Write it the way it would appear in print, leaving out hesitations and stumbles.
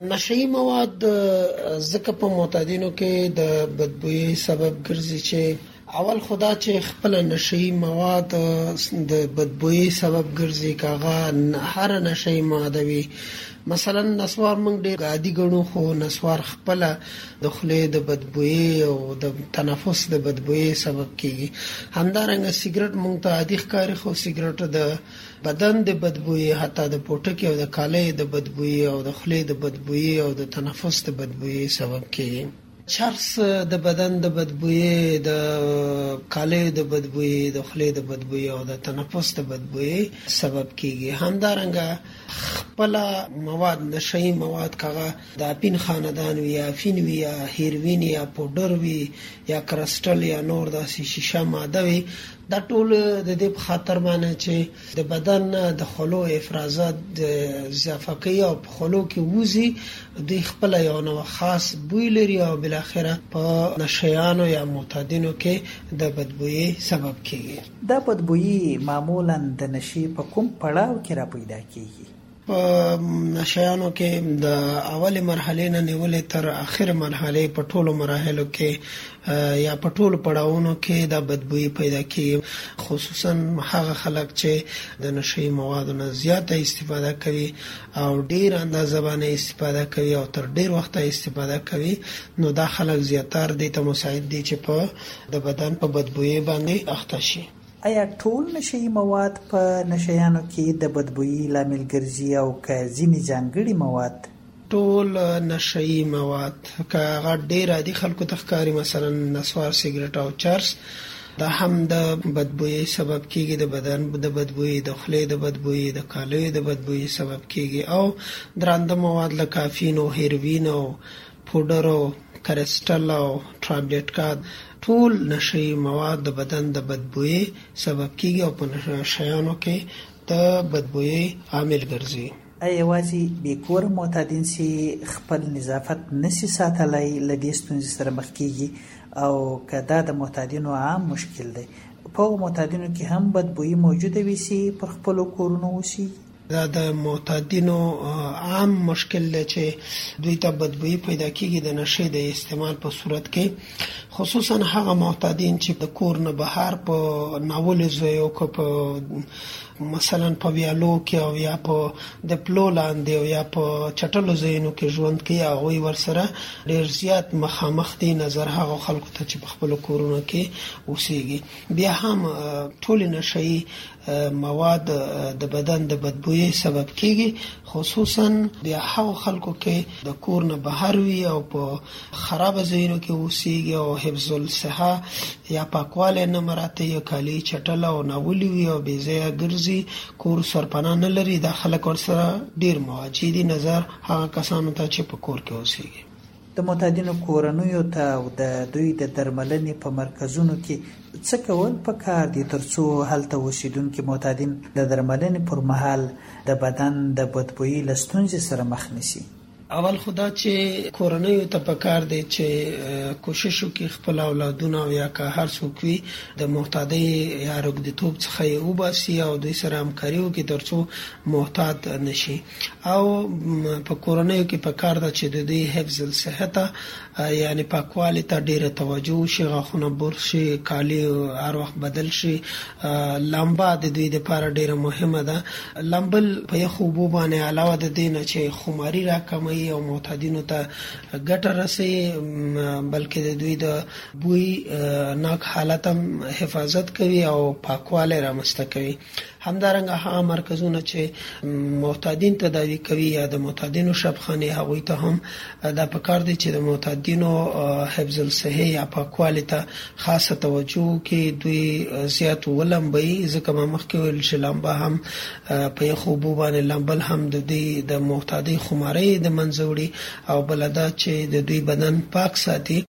نشئی مواد ځکه په معتادینو کې د بدبوئی سبب ګرځي چې اول خدا چې خپل نشئی مواد د بدبوئی سبب ګرځي کاغه هر نشئی ماده وي. مثلا نسوار موږ ډېر عادي ګڼو خو نسوار خپل د خولې د بدبوئی او د تنفس د بدبوئی سبب کیږي. همدارنګه سیګریټ موږ ته عادي ښکاري خو سیګریټ د بدن د بدبوئی حتی د پوټکي او د کالي د بدبوئی او د خولې د بدبوئی او د تنفس د بدبوئی سبب کیږي. چرس د بدن د بدبوئی، د کالي د بدبوئی، د خولې د بدبوئی او د تنفس د بدبوئی سبب کیږي. همدارنګه خپل مواد نشئی مواد کاغه د اپین خاندان وی یا افین وی یا هیروین یا پودر وی یا کرسټل یا نور د شیشه ماده وی دا ټول د دې په خاطر باندې چې د بدن د خلو افرازات اضافه کوي او په خلو کې وځي د خپل یو نو خاص بوی لري او بل اخره په نشیانو یا معتادینو کې د بدبوئی سبب کیږي. دا بدبوئی معمولا د نشي په کوم پړاو کې را پیدا کیږي؟ په نشیانو کې د اول مرحله نه نیولې تر اخر مرحله په ټولو مراحلو کې یا په ټولو پړاوونو کې د بدبوئی پیدا کیږي. خصوصا هغه خلک چې د نشئی موادو نه زیاته استفاده کوي او ډیر اندازه باندې استفاده کوي او تر ډیر وخت استفاده کوي، نو دا خلک زیاتره د ته مساعد دي چې په د بدن په بدبوئی باندې اخته شي. آیا ټول نشئی مواد په نشیانو کې د بدبوئی لامل ګرځي او که ځینې ځانګړي مواد؟ ټول نشئی مواد که هغه ډیر عادي خلکو ته ښکاري، مثلا نسوار، سیګریټ او چرس، دا هم د بدبوئی سبب کیږي، د بدن د بدبوئی، د خولې د بدبوئی، د کالیو د بدبوئی سبب کیږي. او درانده مواد لکه افین او هیروین او پودر او کرسټل او ټابلیټ کا ټول نشئی مواد د بدن د بدبوئی سبب کیږي او په نشیانو کې د بدبوئی عامل ګرځي. یوازې بیکور معتادین چې خپل نظافت نشي ساتلی له دې ستونزې سره مخ کیږي او که دا د معتادینو عام مشکل دی، په معتادینو کې هم بدبوئی موجوده وي چې پر خپلو کورونو اوسي؟ دا د معتادینو عام مشکل دی چې دوی ته بدبوئی پیدا کیږي د نشې د استعمال په صورت کې، خصوصا هغه معتادین چې د کور نه بهر په ناول ځایو کې په مثلا په ویالو کې او یا په د پلو لاندې او یا په چټلو ځایونو کې ژوند کوي، هغوی ورسره ډېر زیات مخامخ دي نظر هغو خلکو ته چې په خپلو کورونو کې اوسېږي. بیا هم ټول نشئی مواد د بدن د بدبوئی سبب کیږي، خصوصا بیا هغو خلکو کې د کور نه بهر وي او په خراب ځایونو کې اوسېږي او حفظ الصحه یا پاکوالی نه مراته یا کالي چټله او ناولي وي او بې ځایه ګرځي، کور سرپناه نه لري، دا خلک ورسره ډېر مواجه دي نظر هغه کسانو ته چې په کور کې اوسېږي. د معتادینو کورنیو ته او د دوی د درملنې په مرکزونو کې څه کول پکار دي ترڅو هلته اوسیدونکي معتادین د درملنې پر مهال د بدن د بدبوئی له ستونزې سره مخ نشي؟ اول خدا چې کورنیو ته پکار دی چې کوشش وکړي خپل اولادونه او یا که هر څوک وي د معتادۍ یا رګدتوب څخه یې وباسي او دوی سره همکاري وکړي ترڅو معتاد نشي. او په کورنیو کې پکار ده چې د دوی حفظ الصحت یعنی پاکوالی ته ډیره توجه وشي، غاښونه برش شي، کالي هر وخت بدل شي. لامبا د دوی لپاره ډیره مهمه ده. لامبل په یخو اوبو باندې علاوه د دې نه چې خماري راکموي او معتادینو ته ګټه رسوي، بلکې د دوی د بوی ناک حالت هم حفاظت کوي او پاکوالی رامنځته کوي. همدارنګه هغه مرکزونه چې معتادین تداوی کوي یا د معتادینو شبخانه، هغوی ته هم دا پکار دی چې د معتادینو حفظ الصحه یا پاکوالی ته خاصه توجه کوي، دوی زیات ولمبي، ځکه ما مخکې ویل چې لامبا هم په یخو اوبو باندې لامبل هم د دوی د معتادۍ خمارۍ د منځه وړي او بل دا چې د دوی بدن پاک ساتي.